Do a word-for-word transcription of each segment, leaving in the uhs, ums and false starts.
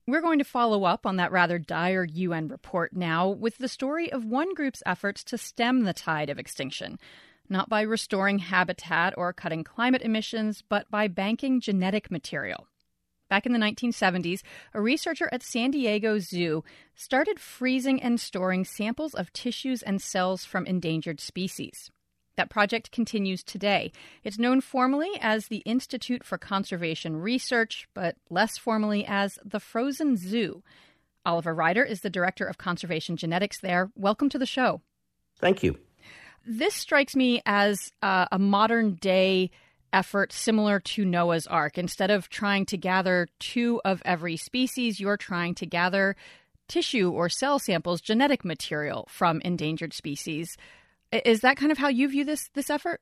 We're going to follow up on that rather dire U N report now with the story of one group's efforts to stem the tide of extinction, not by restoring habitat or cutting climate emissions, but by banking genetic material. Back in the nineteen seventies, a researcher at San Diego Zoo started freezing and storing samples of tissues and cells from endangered species. That project continues today. It's known formally as the Institute for Conservation Research, but less formally as the Frozen Zoo. Oliver Ryder is the director of conservation genetics there. Welcome to the show. Thank you. This strikes me as uh, a modern-day effort similar to Noah's Ark. Instead of trying to gather two of every species, you're trying to gather tissue or cell samples, genetic material from endangered species. Is that kind of how you view this this effort?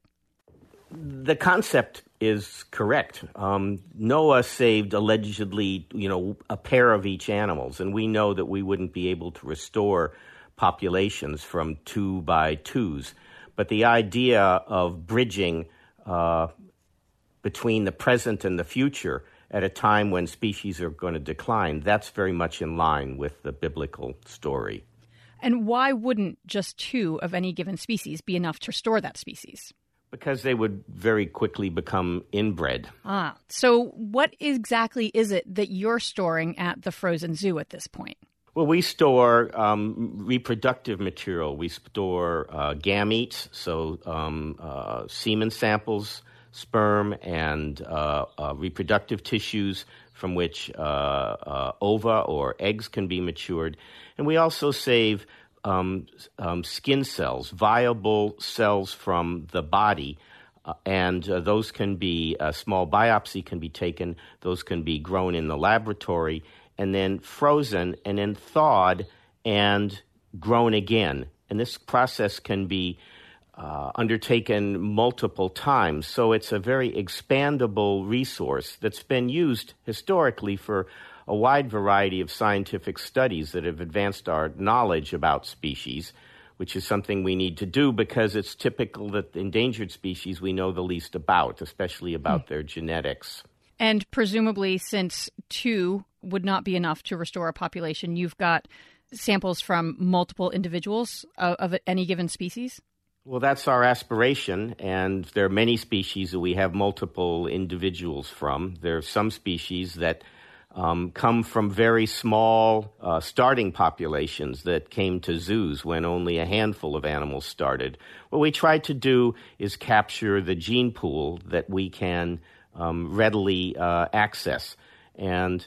The concept is correct. Um, Noah saved allegedly, you know, a pair of each animals, and we know that we wouldn't be able to restore populations from two by twos. But the idea of bridging uh, between the present and the future at a time when species are going to decline, that's very much in line with the biblical story. And why wouldn't just two of any given species be enough to restore that species? Because they would very quickly become inbred. Ah, so what exactly is it that you're storing at the Frozen Zoo at this point? Well, we store um, reproductive material. We store uh, gametes, so um, uh, semen samples, sperm, and uh, uh, reproductive tissues from which uh, uh, ova or eggs can be matured. And we also save um, um, skin cells, viable cells from the body, uh, and uh, those can be, a small biopsy can be taken, those can be grown in the laboratory, and then frozen, and then thawed and grown again. And this process can be uh, undertaken multiple times. So it's a very expandable resource that's been used historically for a wide variety of scientific studies that have advanced our knowledge about species, which is something we need to do because it's typical that endangered species we know the least about, especially about mm. their genetics. And presumably, since two would not be enough to restore a population, you've got samples from multiple individuals of, of any given species? Well, that's our aspiration, and there are many species that we have multiple individuals from. There are some species that um, come from very small uh, starting populations that came to zoos when only a handful of animals started. What we try to do is capture the gene pool that we can um, readily uh, access. And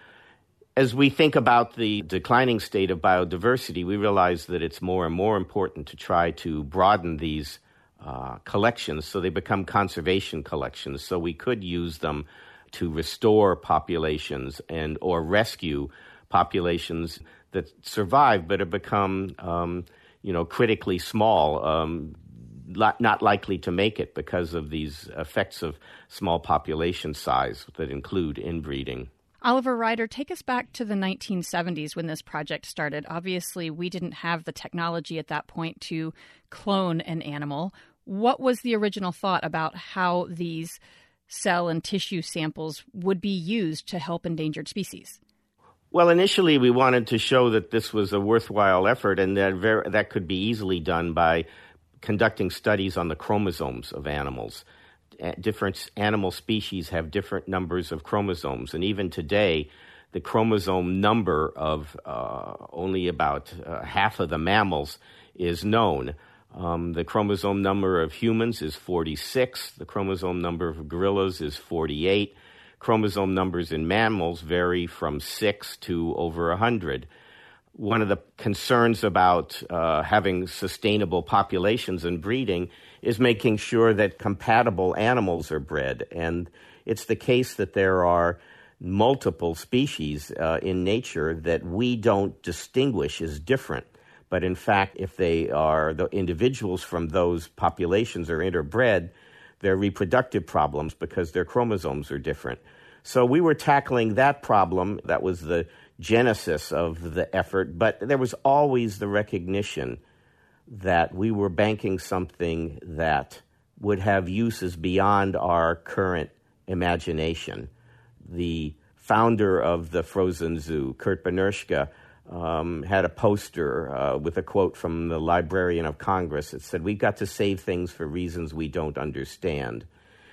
as we think about the declining state of biodiversity, we realize that it's more and more important to try to broaden these uh, collections so they become conservation collections, so we could use them to restore populations and or rescue populations that survive but have become, um, you know, critically small, um, not likely to make it because of these effects of small population size that include inbreeding. Oliver Ryder, take us back to the nineteen seventies when this project started. Obviously, we didn't have the technology at that point to clone an animal. What was the original thought about how these cell and tissue samples would be used to help endangered species? Well, initially, we wanted to show that this was a worthwhile effort and that ver- that could be easily done by conducting studies on the chromosomes of animals. Different animal species have different numbers of chromosomes, and even today, the chromosome number of uh, only about uh, half of the mammals is known. Um, the chromosome number of humans is forty-six. The chromosome number of gorillas is forty-eight. Chromosome numbers in mammals vary from six to over one hundred. One of the concerns about uh, having sustainable populations and breeding is making sure that compatible animals are bred. And it's the case that there are multiple species uh, in nature that we don't distinguish as different. But in fact, if they are the individuals from those populations are interbred, they're reproductive problems because their chromosomes are different. So we were tackling that problem. That was the genesis of the effort. But there was always the recognition that we were banking something that would have uses beyond our current imagination. The founder of the Frozen Zoo, Kurt Benerschke, um, had a poster uh, with a quote from the Librarian of Congress. It said, "We've got to save things for reasons we don't understand."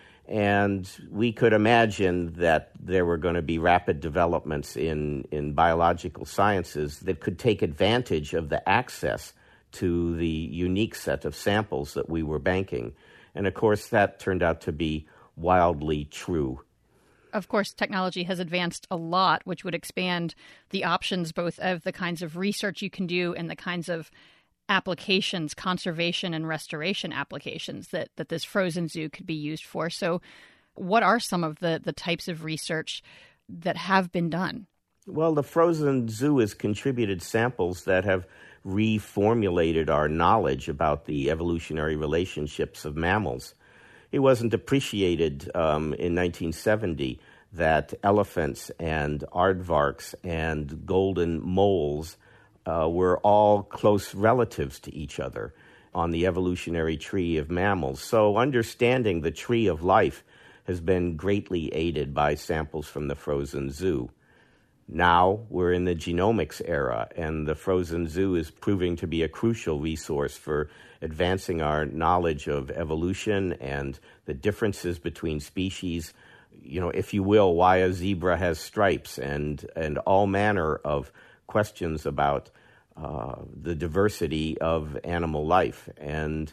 And we could imagine that there were going to be rapid developments in, in biological sciences that could take advantage of the access to the unique set of samples that we were banking. And of course, that turned out to be wildly true. Of course, technology has advanced a lot, which would expand the options both of the kinds of research you can do and the kinds of applications, conservation and restoration applications that, that this frozen zoo could be used for. So what are some of the, the types of research that have been done? Well, the frozen zoo has contributed samples that have reformulated our knowledge about the evolutionary relationships of mammals. It wasn't appreciated um, in nineteen seventy that elephants and aardvarks and golden moles uh, were all close relatives to each other on the evolutionary tree of mammals. So understanding the tree of life has been greatly aided by samples from the frozen zoo. Now we're in the genomics era, and the frozen zoo is proving to be a crucial resource for advancing our knowledge of evolution and the differences between species. You know, if you will, why a zebra has stripes, and, and all manner of questions about uh, the diversity of animal life. And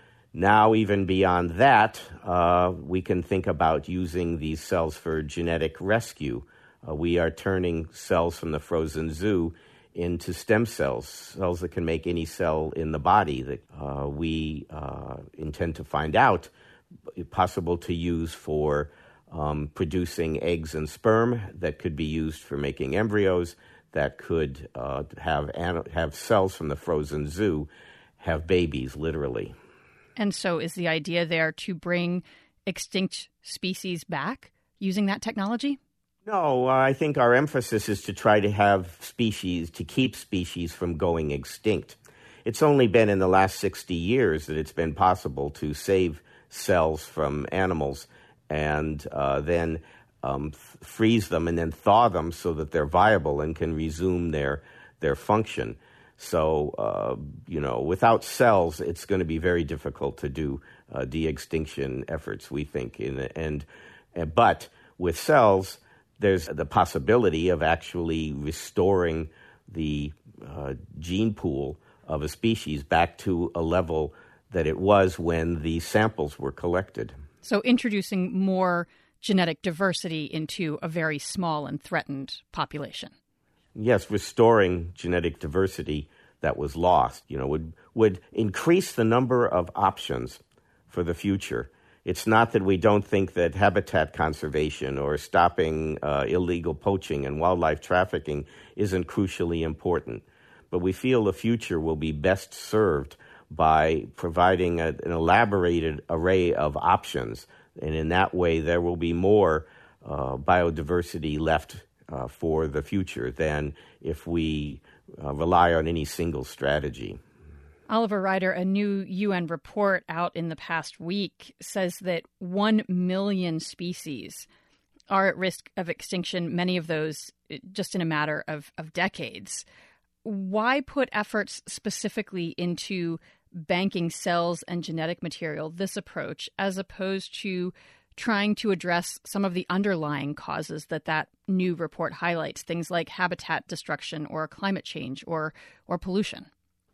now, even beyond that, uh, we can think about using these cells for genetic rescue. Uh, we are turning cells from the frozen zoo into stem cells, cells that can make any cell in the body that uh, we uh, intend to find out possible to use for um, producing eggs and sperm, that could be used for making embryos, that could uh, have an- have cells from the frozen zoo have babies, literally. And so is the idea there to bring extinct species back using that technology? No, I think our emphasis is to try to have species, to keep species from going extinct. It's only been in the last sixty years that it's been possible to save cells from animals and uh, then um, f- freeze them and then thaw them so that they're viable and can resume their their function. So, uh, you know, without cells, it's going to be very difficult to do uh, de-extinction efforts, we think. In, and, and But with cells, there's the possibility of actually restoring the uh, gene pool of a species back to a level that it was when the samples were collected. So introducing more genetic diversity into a very small and threatened population. Yes, restoring genetic diversity that was lost, you know, would would increase the number of options for the future. It's not that we don't think that habitat conservation or stopping uh, illegal poaching and wildlife trafficking isn't crucially important, but we feel the future will be best served by providing a, an elaborated array of options, and in that way there will be more uh, biodiversity left uh, for the future than if we uh, rely on any single strategy. Oliver Ryder, a new U N report out in the past week says that one million species are at risk of extinction, many of those just in a matter of, of decades. Why put efforts specifically into banking cells and genetic material, this approach, as opposed to trying to address some of the underlying causes that that new report highlights, things like habitat destruction or climate change or or pollution?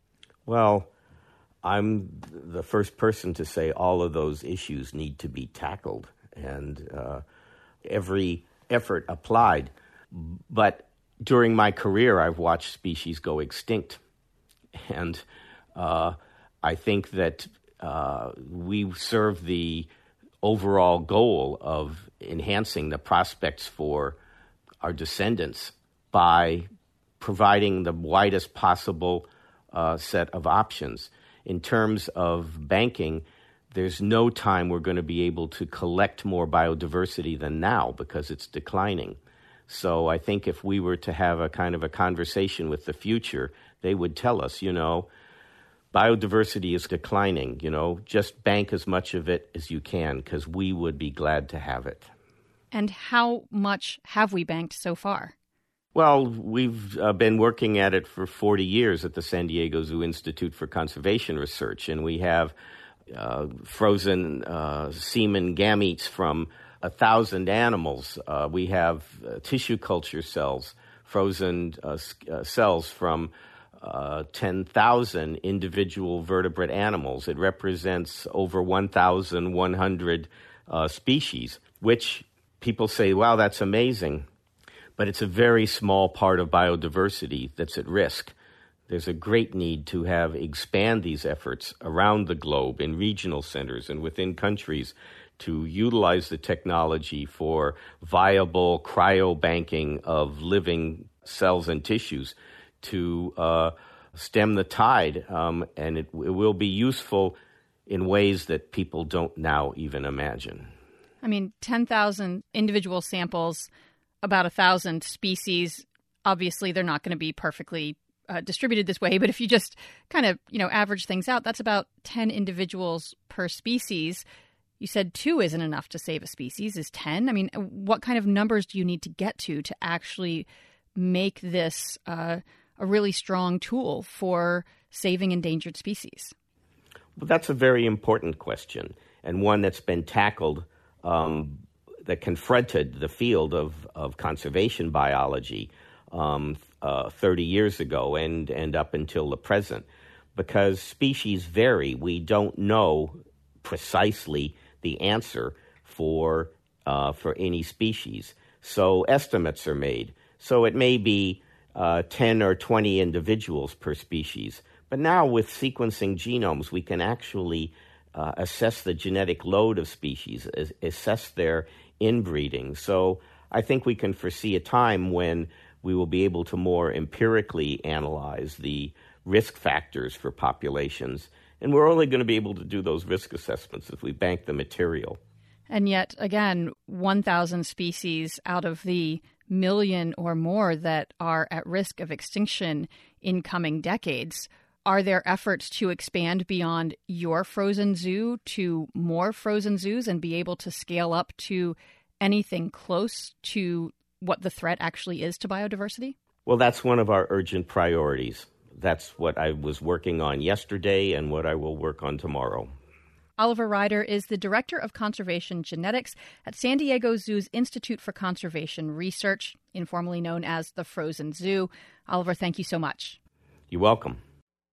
Well, I'm the first person to say all of those issues need to be tackled and uh, every effort applied. But during my career, I've watched species go extinct. And uh, I think that uh, we serve the overall goal of enhancing the prospects for our descendants by providing the widest possible uh, set of options. In terms of banking, there's no time we're going to be able to collect more biodiversity than now because it's declining. So I think if we were to have a kind of a conversation with the future, they would tell us, you know, biodiversity is declining, you know, just bank as much of it as you can because we would be glad to have it. And how much have we banked so far? Well, we've uh, been working at it for forty years at the San Diego Zoo Institute for Conservation Research, and we have uh, frozen uh, semen gametes from a thousand animals. Uh, we have uh, tissue culture cells, frozen uh, uh, cells from uh, ten thousand individual vertebrate animals. It represents over one thousand one hundred uh, species, which people say, wow, that's amazing. But it's a very small part of biodiversity that's at risk. There's a great need to have expand these efforts around the globe in regional centers and within countries to utilize the technology for viable cryobanking of living cells and tissues to uh, stem the tide. Um, and it, it will be useful in ways that people don't now even imagine. I mean, ten thousand individual samples, about one thousand species. Obviously, they're not going to be perfectly uh, distributed this way, but if you just kind of, you know, average things out, that's about ten individuals per species. You said two isn't enough to save a species. Is ten? I mean, what kind of numbers do you need to get to to actually make this uh, a really strong tool for saving endangered species? Well, that's a very important question, and one that's been tackled um, that confronted the field of, of conservation biology um, uh, thirty years ago and, and up until the present. Because species vary, we don't know precisely the answer for uh, for any species. So estimates are made. So it may be uh, ten or twenty individuals per species. But now with sequencing genomes, we can actually uh, assess the genetic load of species, as, assess their inbreeding. So I think we can foresee a time when we will be able to more empirically analyze the risk factors for populations. And we're only going to be able to do those risk assessments if we bank the material. And yet, again, one thousand species out of the million or more that are at risk of extinction in coming decades. Are there efforts to expand beyond your frozen zoo to more frozen zoos and be able to scale up to anything close to what the threat actually is to biodiversity? Well, that's one of our urgent priorities. That's what I was working on yesterday and what I will work on tomorrow. Oliver Ryder is the Director of Conservation Genetics at San Diego Zoo's Institute for Conservation Research, informally known as the Frozen Zoo. Oliver, thank you so much. You're welcome.